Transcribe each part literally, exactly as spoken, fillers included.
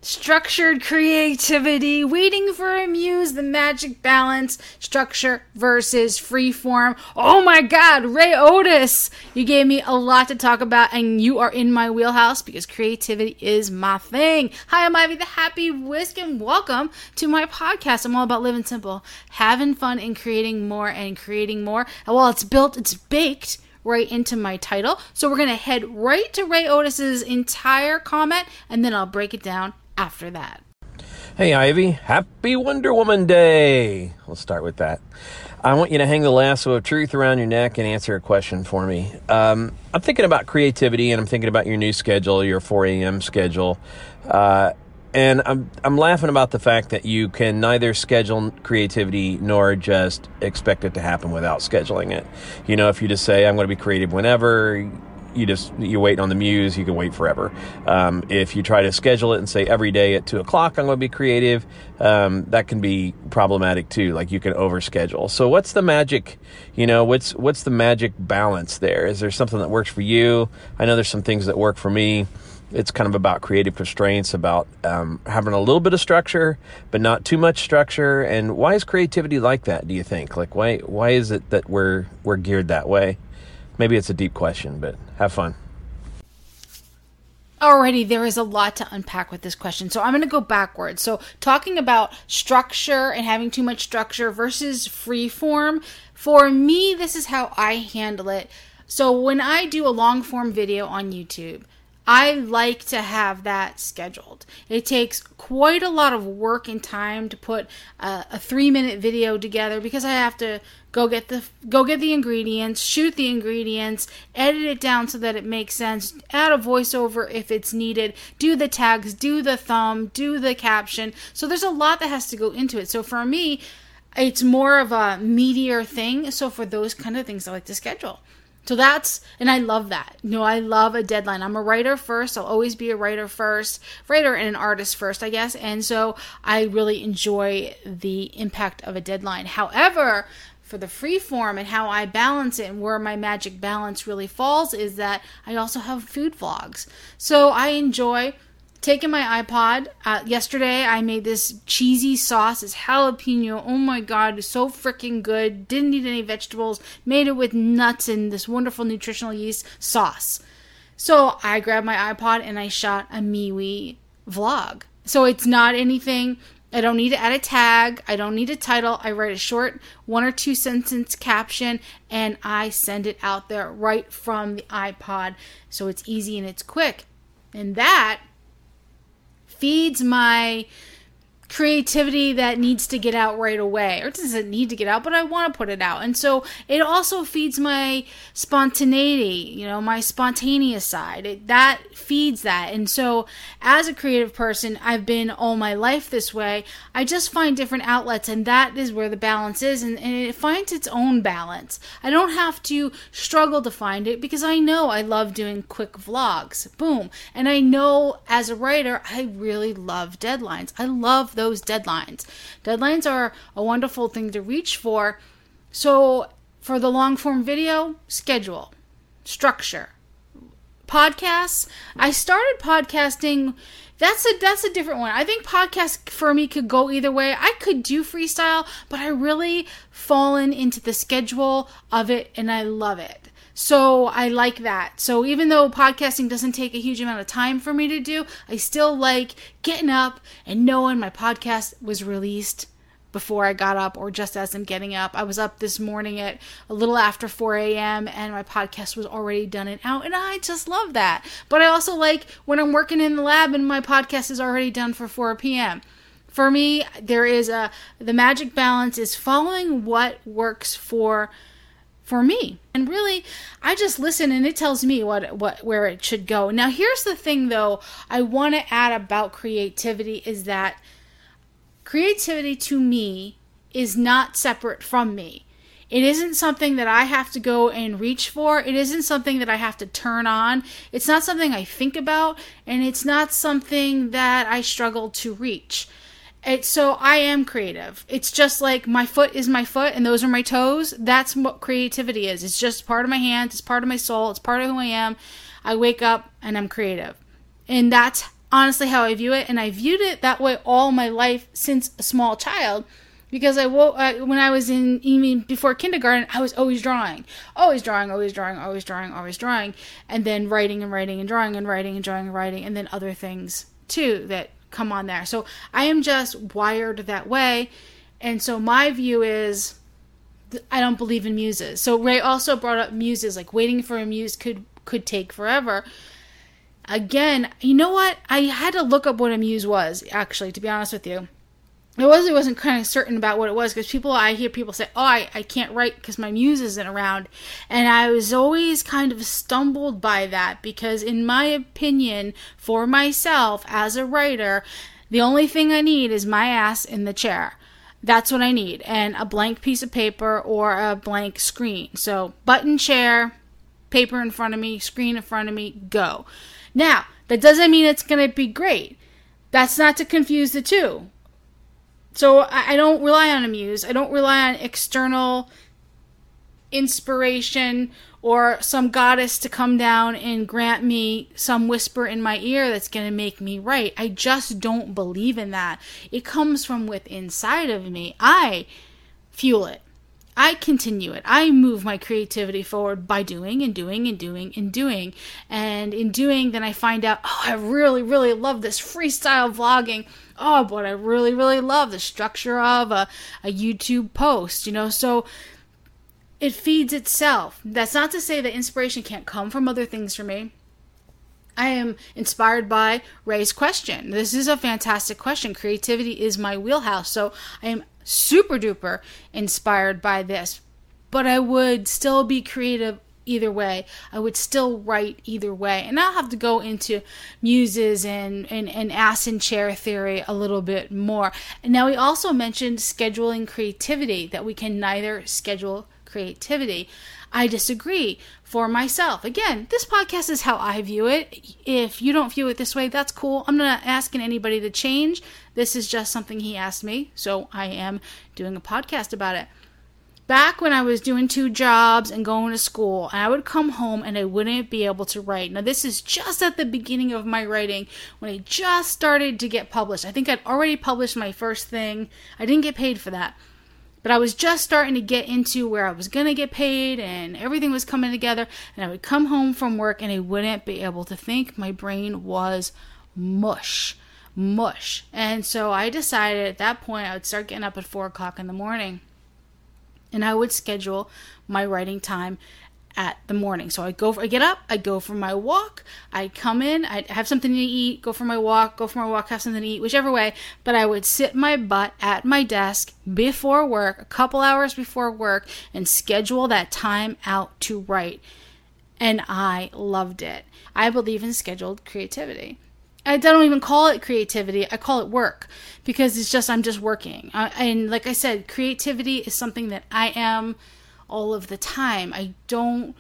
Structured creativity, waiting for a muse, the magic balance, structure versus freeform. Oh my God, Ray Otis, you gave me a lot to talk about, and you are in my wheelhouse because creativity is my thing. Hi, I'm Ivy the Happy Whisk, and welcome to my podcast. I'm all about living simple, having fun, and creating more and creating more. And while it's built, it's baked right into my title. So we're going to head right to Ray Otis's entire comment, and then I'll break it down after that. Hey Ivy, happy Wonder Woman Day. We'll start with that. I want you to hang the lasso of truth around your neck and answer a question for me. Um, I'm thinking about creativity, and I'm thinking about your new schedule, your four a.m. schedule. Uh, and I'm I'm laughing about the fact that you can neither schedule creativity nor just expect it to happen without scheduling it. You know, if you just say, I'm going to be creative whenever, you just, you wait on the muse, you can wait forever. Um, if you try to schedule it and say every day at two o'clock, I'm going to be creative, um, that can be problematic too. Like you can overschedule. So what's the magic, you know, what's, what's the magic balance there? Is there something that works for you? I know there's some things that work for me. It's kind of about creative constraints, about um, having a little bit of structure, but not too much structure. And why is creativity like that, do you think? Like, why, why is it that we're, we're geared that way? Maybe it's a deep question, but have fun. Alrighty, there is a lot to unpack with this question. So I'm going to go backwards. So talking about structure and having too much structure versus free form. For me, this is how I handle it. So when I do a long form video on YouTube, I like to have that scheduled. It takes quite a lot of work and time to put a, a three minute video together because I have to go get the go get the ingredients, shoot the ingredients, edit it down so that it makes sense, add a voiceover if it's needed, do the tags, do the thumb, do the caption. So there's a lot that has to go into it. So for me, it's more of a meatier thing. So for those kind of things, I like to schedule. So that's, and I love that. You know, I love a deadline. I'm a writer first. I'll always be a writer first, writer and an artist first, I guess. And so I really enjoy the impact of a deadline. However, for the free form and how I balance it and where my magic balance really falls is that I also have food vlogs. So I enjoy taking my iPod. Uh, yesterday, I made this cheesy sauce, this jalapeno. Oh my God, it's so freaking good. Didn't need any vegetables. Made it with nuts and this wonderful nutritional yeast sauce. So I grabbed my iPod and I shot a MeWe vlog. So it's not anything. I don't need to add a tag. I don't need a title. I write a short one or two sentence caption and I send it out there right from the iPod. So it's easy and it's quick. And that feeds my creativity that needs to get out right away, or doesn't need to get out, but I want to put it out. And so it also feeds my spontaneity, you know, my spontaneous side. It, that feeds that. And so as a creative person, I've been all my life this way. I just find different outlets, and that is where the balance is, and, and it finds its own balance. I don't have to struggle to find it because I know I love doing quick vlogs. Boom. And I know as a writer, I really love deadlines. I love those deadlines. Deadlines are a wonderful thing to reach for. So for the long form video, schedule, structure. Podcasts, I started podcasting. That's a that's a different one. I think podcast for me could go either way. I could do freestyle, but I really fallen into the schedule of it and I love it. So I like that. So even though podcasting doesn't take a huge amount of time for me to do, I still like getting up and knowing my podcast was released before I got up or just as I'm getting up. I was up this morning at a little after four a.m. and my podcast was already done and out, and I just love that. But I also like when I'm working in the lab and my podcast is already done for four p.m. For me, there is a, the magic balance is following what works for for me. And really, I just listen and it tells me what what where it should go. Now, here's the thing though, I want to add about creativity is that creativity to me is not separate from me. It isn't something that I have to go and reach for. It isn't something that I have to turn on. It's not something I think about, and it's not something that I struggle to reach. It's so I am creative. It's just like my foot is my foot and those are my toes. That's what creativity is. It's just part of my hands. It's part of my soul. It's part of who I am. I wake up and I'm creative. And that's honestly how I view it. And I viewed it that way all my life since a small child. Because I woke, uh, when I was in, even before kindergarten, I was always drawing. Always drawing, always drawing, always drawing, always drawing. And then writing and writing and drawing and writing and drawing and writing. And then other things, too, that come on there. So I am just wired that way. And so my view is, I don't believe in muses. So Ray also brought up muses, like waiting for a muse could, could take forever. Again, you know what? I had to look up what a muse was, actually, to be honest with you. I wasn't, wasn't kind of certain about what it was because people, I hear people say, oh, I, I can't write because my muse isn't around. And I was always kind of stumbled by that because in my opinion, for myself as a writer, the only thing I need is my ass in the chair. That's what I need. And a blank piece of paper or a blank screen. So button, chair, paper in front of me, screen in front of me, go. Now, that doesn't mean it's going to be great. That's not to confuse the two. So I don't rely on a muse. I don't rely on external inspiration or some goddess to come down and grant me some whisper in my ear that's going to make me write. I just don't believe in that. It comes from within inside of me. I fuel it. I continue it. I move my creativity forward by doing and doing and doing and doing. And in doing, then I find out, oh, I really, really love this freestyle vlogging. Oh, but I really, really love the structure of a, a YouTube post, you know, so it feeds itself. That's not to say that inspiration can't come from other things for me. I am inspired by Ray's question. This is a fantastic question. Creativity is my wheelhouse, so I am super duper inspired by this, but I would still be creative either way. I would still write either way. And I'll have to go into muses and, and, and ass and chair theory a little bit more. And now we also mentioned scheduling creativity, that we can neither schedule creativity. I disagree for myself. Again, this podcast is how I view it. If you don't view it this way, that's cool. I'm not asking anybody to change. This is just something he asked me, so I am doing a podcast about it. Back when I was doing two jobs and going to school, and I would come home and I wouldn't be able to write. Now, this is just at the beginning of my writing, when I just started to get published. I think I'd already published my first thing. I didn't get paid for that. But I was just starting to get into where I was going to get paid and everything was coming together. And I would come home from work and I wouldn't be able to think. My brain was mush, mush. And so I decided at that point I would start getting up at four o'clock in the morning. And I would schedule my writing time at the morning. So I'd go, for, I'd get up, I'd go for my walk, I'd come in, I'd have something to eat, go for my walk, go for my walk, have something to eat, whichever way, but I would sit my butt at my desk before work, a couple hours before work, and schedule that time out to write. And I loved it. I believe in scheduled creativity. I don't even call it creativity, I call it work, because it's just, I'm just working. I, and like I said, creativity is something that I am all of the time. I don't,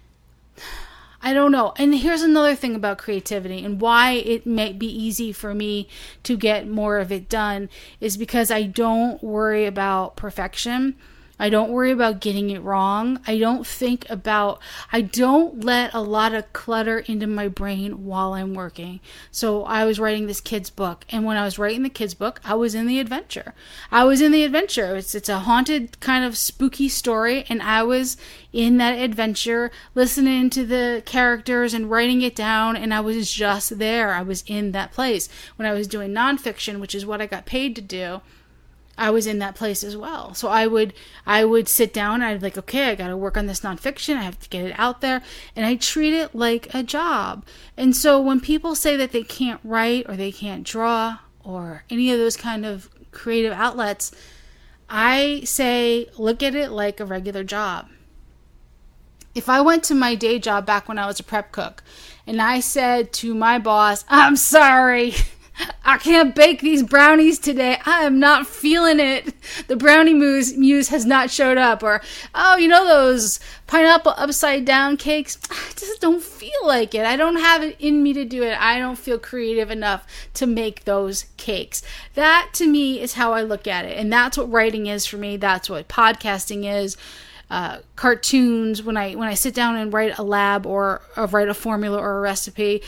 I don't know. And here's another thing about creativity and why it may be easy for me to get more of it done is because I don't worry about perfection. I don't worry about getting it wrong. I don't think about, I don't let a lot of clutter into my brain while I'm working. So I was writing this kid's book, and when I was writing the kid's book, I was in the adventure. I was in the adventure. It's, it's a haunted kind of spooky story, and I was in that adventure, listening to the characters and writing it down, and I was just there. I was in that place. When I was doing nonfiction, which is what I got paid to do, I was in that place as well. So I would I would sit down and I'd be like, okay, I got to work on this nonfiction. I have to get it out there. And I treat it like a job. And so when people say that they can't write or they can't draw or any of those kind of creative outlets, I say, look at it like a regular job. If I went to my day job back when I was a prep cook and I said to my boss, I'm sorry, I can't bake these brownies today. I am not feeling it. The brownie muse, muse has not showed up. Or, oh, you know those pineapple upside down cakes? I just don't feel like it. I don't have it in me to do it. I don't feel creative enough to make those cakes. That, to me, is how I look at it. And that's what writing is for me. That's what podcasting is. Uh, cartoons, when I when I sit down and write a lab or, or write a formula or a recipe,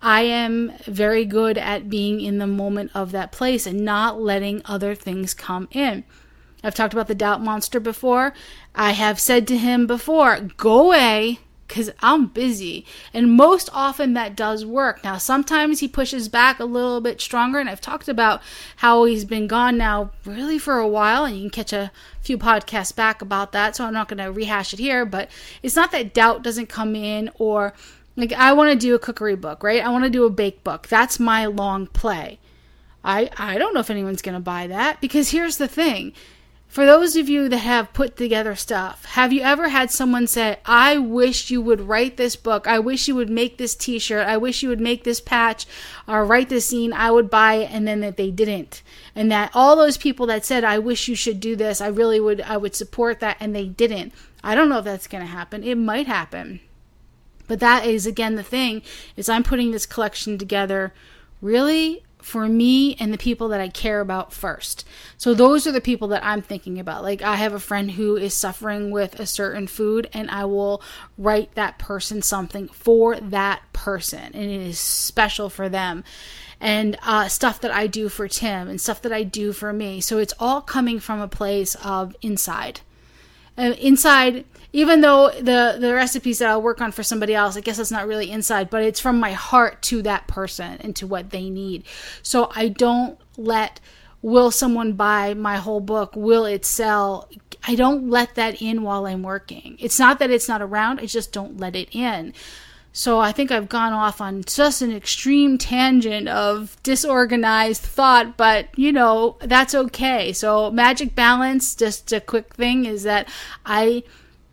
I am very good at being in the moment of that place and not letting other things come in. I've talked about the doubt monster before. I have said to him before, go away, because I'm busy. And most often that does work. Now, sometimes he pushes back a little bit stronger, and I've talked about how he's been gone now really for a while, and you can catch a few podcasts back about that, so I'm not going to rehash it here, but it's not that doubt doesn't come in, or like I want to do a cookery book, right? I want to do a bake book. That's my long play. I, I don't know if anyone's going to buy that, because here's the thing. For those of you that have put together stuff, have you ever had someone say, I wish you would write this book, I wish you would make this t-shirt, I wish you would make this patch, or write this scene, I would buy it, and then that they didn't. And that all those people that said, I wish you should do this, I really would, I would support that, and they didn't. I don't know if that's going to happen. It might happen. But that is, again, the thing, is I'm putting this collection together really for me and the people that I care about first. So those are the people that I'm thinking about. Like, I have a friend who is suffering with a certain food, and I will write that person something for that person, and it is special for them. And uh, stuff that I do for Tim and stuff that I do for me. So it's all coming from a place of inside. Uh, inside, even though the, the recipes that I'll work on for somebody else, I guess that's not really inside, but it's from my heart to that person and to what they need. So I don't let, will someone buy my whole book? Will it sell? I don't let that in while I'm working. It's not that it's not around, I just don't let it in. So I think I've gone off on just an extreme tangent of disorganized thought, but, you know, that's okay. So magic balance, just a quick thing, is that I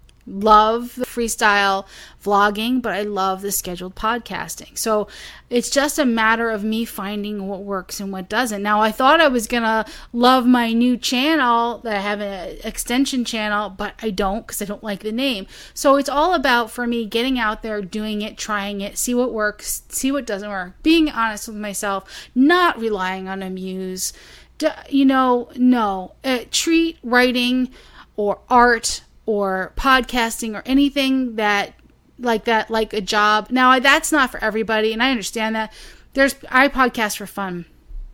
love the freestyle vlogging, but I love the scheduled podcasting. So it's just a matter of me finding what works and what doesn't. Now, I thought I was going to love my new channel, that I have an extension channel, but I don't, because I don't like the name. So it's all about, for me, getting out there, doing it, trying it, see what works, see what doesn't work, being honest with myself, not relying on a muse. You know, no. Uh, treat writing or art or podcasting or anything that like that like a job. Now, that's not for everybody, and I understand that. There's I podcast for fun.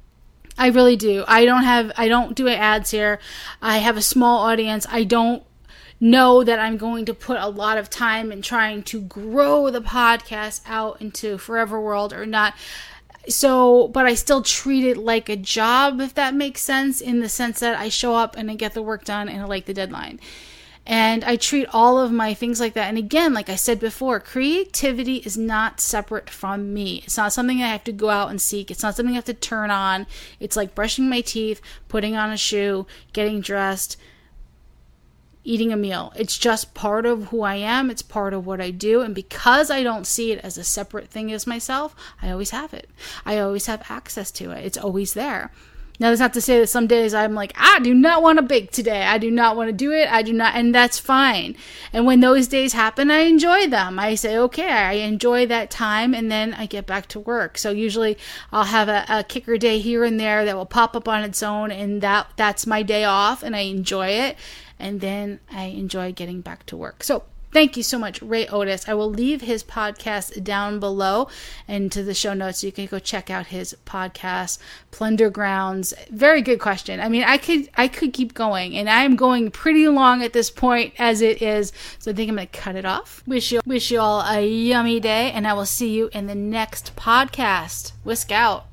I really do. I don't have I don't do ads here. I have a small audience. I don't know that I'm going to put a lot of time in trying to grow the podcast out into Forever World or not. So, but I still treat it like a job, if that makes sense, in the sense that I show up and I get the work done and I like the deadline. And I treat all of my things like that. And again, like I said before, creativity is not separate from me. It's not something I have to go out and seek. It's not something I have to turn on. It's like brushing my teeth, putting on a shoe, getting dressed, eating a meal. It's just part of who I am. It's part of what I do. And because I don't see it as a separate thing as myself, I always have it. I always have access to it. It's always there. Now, that's not to say that some days I'm like, I do not want to bake today. I do not want to do it. I do not. And that's fine. And when those days happen, I enjoy them. I say, okay, I enjoy that time. And then I get back to work. So usually I'll have a, a kicker day here and there that will pop up on its own. And that that's my day off. And I enjoy it. And then I enjoy getting back to work. So thank you so much, Ray Otis. I will leave his podcast down below and to the show notes, so you can go check out his podcast, Plunder Grounds. Very good question. I mean, I could I could keep going, and I'm going pretty long at this point as it is, so I think I'm going to cut it off. Wish you wish you all a yummy day, and I will see you in the next podcast. Whisk out.